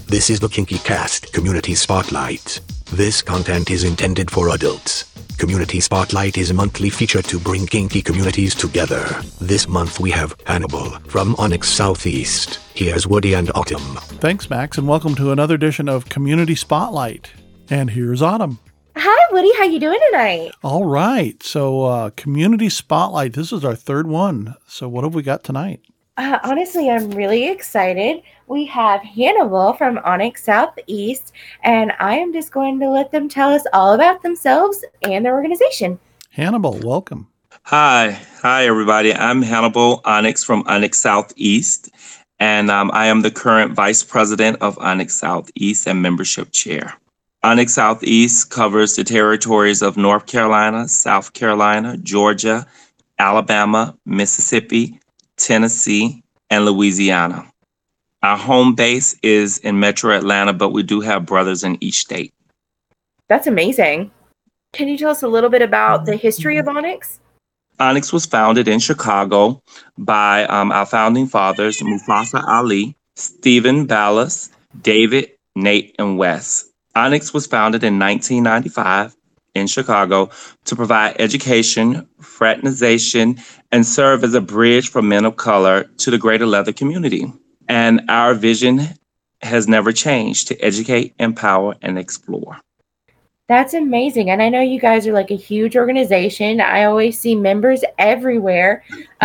This is the Kinky Cast Community Spotlight. This content is intended for adults. Community Spotlight is a monthly feature to bring kinky communities together. This month we have Hannibal from Onyx Southeast. Here's Woody and Autumn. Thanks, Max, and welcome to another edition of Community Spotlight. And here's Autumn. Hi, Woody. How you doing tonight? All right. So, Community Spotlight. This is our third one. So, what have we got tonight? Honestly, I'm really excited. We have Hannibal from Onyx Southeast, and I am just going to let them tell us all about themselves and their organization. Hannibal, welcome. Hi, everybody. I'm Hannibal Onyx from Onyx Southeast, and I am the current Vice President of Onyx Southeast and Membership Chair. Onyx Southeast covers the territories of North Carolina, South Carolina, Georgia, Alabama, Mississippi, Tennessee, and Louisiana. Our home base is in Metro Atlanta, but we do have brothers in each state. That's amazing. Can you tell us a little bit about the history of Onyx? Onyx was founded in Chicago by our founding fathers, Mufasa Ali, Stephen Ballas, David, Nate, and Wes. Onyx was founded in 1995 in Chicago to provide education, fraternization, and serve as a bridge for men of color to the greater leather community. And our vision has never changed: to educate, empower, and explore. That's amazing. And I know you guys are like a huge organization. I always see members everywhere.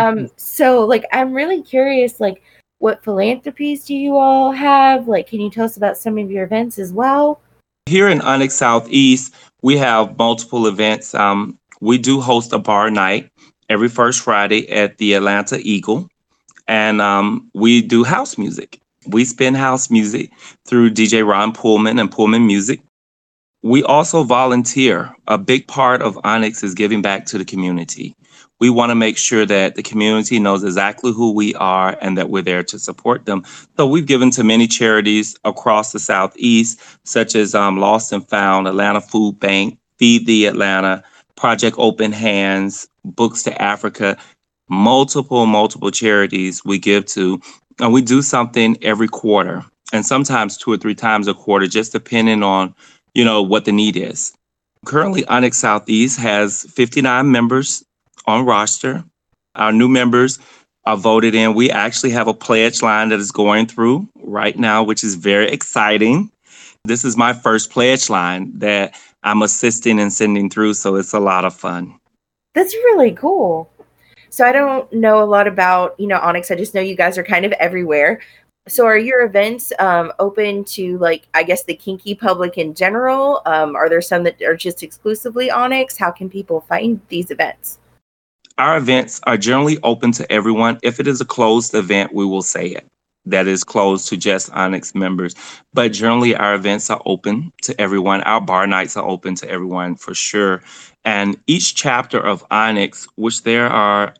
So I'm really curious, what philanthropies do you all have? Can you tell us about some of your events as well? Here in Onyx Southeast, we have multiple events. We do host a bar night every first Friday at the Atlanta Eagle, and we do house music. We spin house music through DJ Ron Pullman and Pullman Music. We also volunteer. A big part of Onyx is giving back to the community. We want to make sure that the community knows exactly who we are and that we're there to support them. So we've given to many charities across the Southeast, such as Lost and Found, Atlanta Food Bank, Feed the Atlanta, Project Open Hands, Books to Africa, multiple charities we give to. And we do something every quarter, and sometimes 2 or 3 times a quarter, just depending on, what the need is. Currently, Onyx Southeast has 59 members on roster. Our new members are voted in. We actually have a pledge line that is going through right now, which is very exciting. This is my first pledge line that I'm assisting and sending through, so it's a lot of fun. That's really cool. So I don't know a lot about, Onyx. I just know you guys are kind of everywhere. So are your events open to, the kinky public in general? Are there some that are just exclusively Onyx? How can people find these events? Our events are generally open to everyone. If it is a closed event, we will say it. That is closed to just Onyx members. But generally, our events are open to everyone. Our bar nights are open to everyone for sure. And each chapter of Onyx, which there are,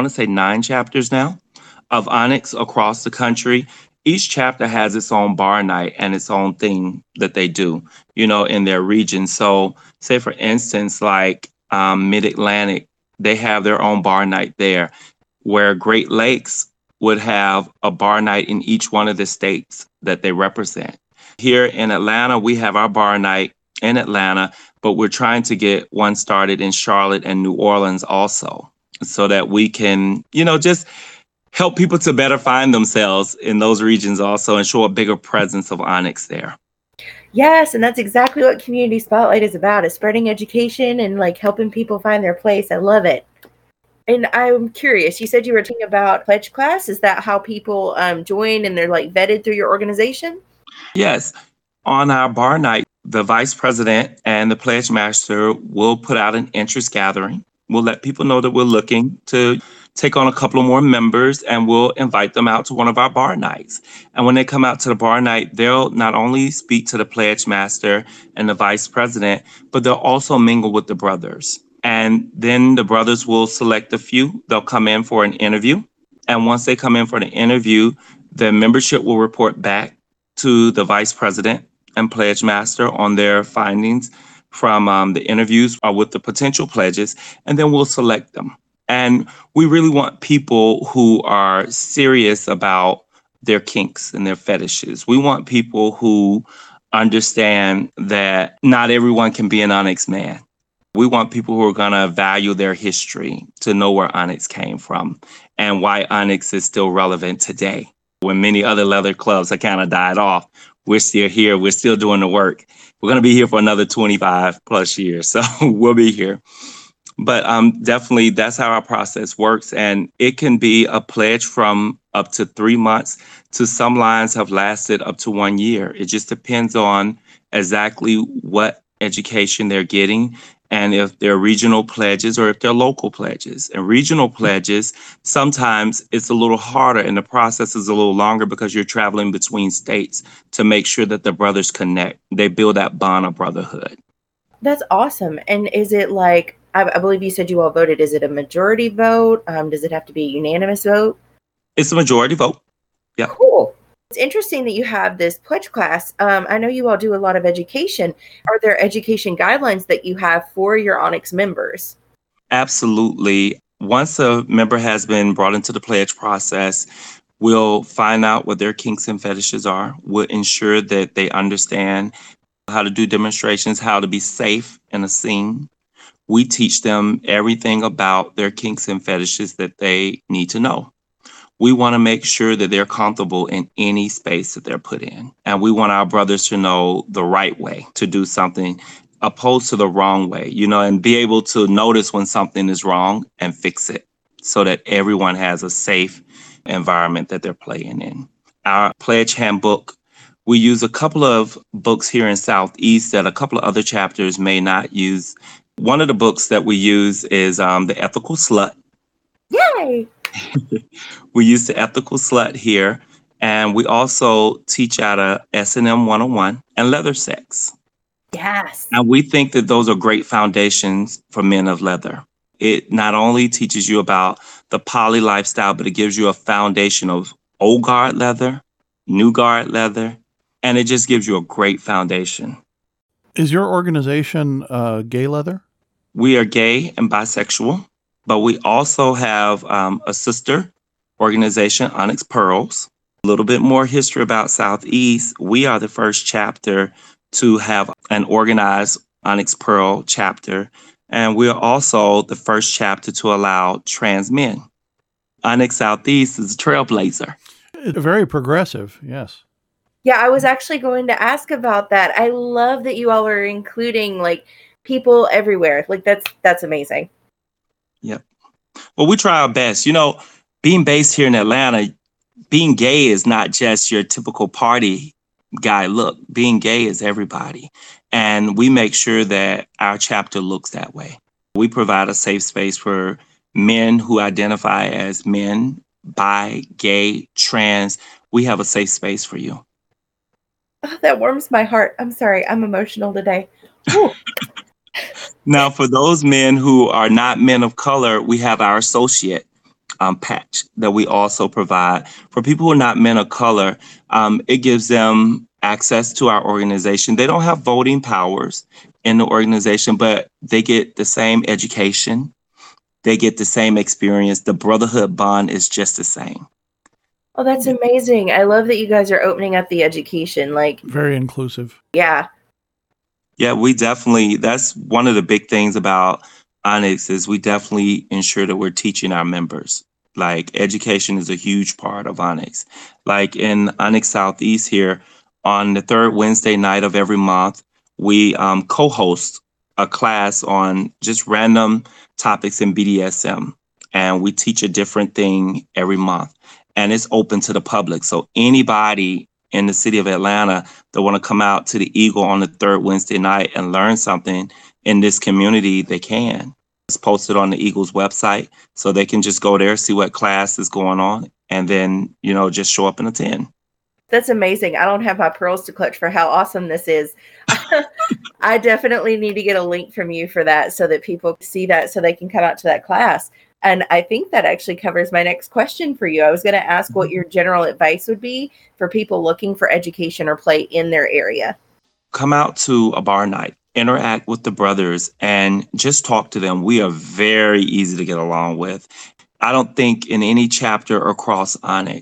9 chapters now of Onyx across the country, each chapter has its own bar night and its own thing that they do, in their region. So say, for instance, Mid-Atlantic, they have their own bar night there, where Great Lakes would have a bar night in each one of the states that they represent. Here in Atlanta, we have our bar night in Atlanta, but we're trying to get one started in Charlotte and New Orleans also, so that we can, just help people to better find themselves in those regions also and show a bigger presence of Onyx there. Yes, and that's exactly what Community Spotlight is about, is spreading education and helping people find their place. I love it. And I'm curious, you said you were talking about pledge class. Is that how people join and they're vetted through your organization? Yes. On our bar night, the vice president and the pledge master will put out an interest gathering. We'll let people know that we're looking to take on a couple of more members, and we'll invite them out to one of our bar nights. And when they come out to the bar night, they'll not only speak to the pledge master and the vice president, but they'll also mingle with the brothers. And then the brothers will select a few. They'll come in for an interview. And once they come in for the interview, the membership will report back to the vice president and pledge master on their findings from the interviews with the potential pledges, and then we'll select them. And we really want people who are serious about their kinks and their fetishes. We want people who understand that not everyone can be an Onyx man. We want people who are going to value their history, to know where Onyx came from and why Onyx is still relevant today. When many other leather clubs have kind of died off, we're still here. We're still doing the work. We're going to be here for another 25 plus years. So we'll be here. But definitely that's how our process works. And it can be a pledge from up to 3 months to some lines have lasted up to 1 year. It just depends on exactly what education they're getting and if they're regional pledges or if they're local pledges. And regional pledges, sometimes it's a little harder and the process is a little longer because you're traveling between states to make sure that the brothers connect. They build that bond of brotherhood. That's awesome. And is it like, I believe you said you all voted, is it a majority vote? Does it have to be a unanimous vote? It's a majority vote. Yeah. Cool. It's interesting that you have this pledge class. I know you all do a lot of education. Are there education guidelines that you have for your Onyx members? Absolutely. Once a member has been brought into the pledge process, we'll find out what their kinks and fetishes are. We'll ensure that they understand how to do demonstrations, how to be safe in a scene. We teach them everything about their kinks and fetishes that they need to know. We want to make sure that they're comfortable in any space that they're put in. And we want our brothers to know the right way to do something opposed to the wrong way, and be able to notice when something is wrong and fix it so that everyone has a safe environment that they're playing in. Our pledge handbook, we use a couple of books here in Southeast that a couple of other chapters may not use. One of the books that we use is The Ethical Slut. Yay! We use The Ethical Slut here, and we also teach out of S&M 101 and Leather Sex. Yes. And we think that those are great foundations for men of leather. It not only teaches you about the poly lifestyle, but it gives you a foundation of old guard leather, new guard leather, and it just gives you a great foundation. Is your organization gay leather? We are gay and bisexual, but we also have a sister organization, Onyx Pearls. A little bit more history about Southeast. We are the first chapter to have an organized Onyx Pearl chapter, and we're also the first chapter to allow trans men. Onyx Southeast is a trailblazer. Very progressive, yes. Yeah, I was actually going to ask about that. I love that you all are including like people everywhere. Like that's amazing. Yep. Well, we try our best. Being based here in Atlanta, being gay is not just your typical party guy look. Being gay is everybody. And we make sure that our chapter looks that way. We provide a safe space for men who identify as men, bi, gay, trans. We have a safe space for you. Oh, that warms my heart. I'm sorry. I'm emotional today. Now, for those men who are not men of color, we have our associate patch that we also provide. For people who are not men of color, it gives them access to our organization. They don't have voting powers in the organization, but they get the same education. They get the same experience. The brotherhood bond is just the same. Oh, that's amazing. I love that you guys are opening up the education. Very inclusive. Yeah. Yeah, that's one of the big things about Onyx is we definitely ensure that we're teaching our members. Education is a huge part of Onyx. In Onyx Southeast here, on the third Wednesday night of every month, we co-host a class on just random topics in BDSM. And we teach a different thing every month. And it's open to the public. So anybody in the city of Atlanta that want to come out to the Eagle on the third Wednesday night and learn something in this community, they can. It's posted on the Eagle's website, so they can just go there, see what class is going on, and then, just show up and attend. That's amazing. I don't have my pearls to clutch for how awesome this is. I definitely need to get a link from you for that so that people see that so they can come out to that class. And I think that actually covers my next question for you. I was going to ask what your general advice would be for people looking for education or play in their area. Come out to a bar night, interact with the brothers, and just talk to them. We are very easy to get along with. I don't think in any chapter across Onyx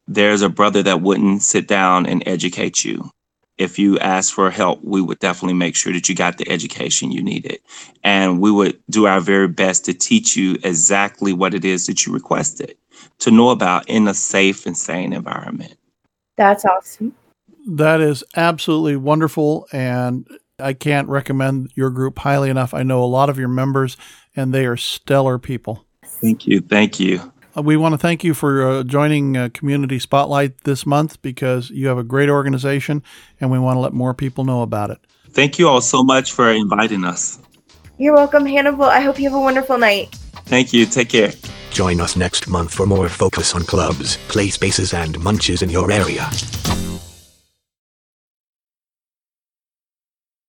there's a brother that wouldn't sit down and educate you. If you asked for help, we would definitely make sure that you got the education you needed. And we would do our very best to teach you exactly what it is that you requested to know about in a safe and sane environment. That's awesome. That is absolutely wonderful, and I can't recommend your group highly enough. I know a lot of your members, and they are stellar people. Thank you. Thank you. We want to thank you for joining Community Spotlight this month because you have a great organization, and we want to let more people know about it. Thank you all so much for inviting us. You're welcome, Hannibal. I hope you have a wonderful night. Thank you. Take care. Join us next month for more focus on clubs, play spaces, and munches in your area.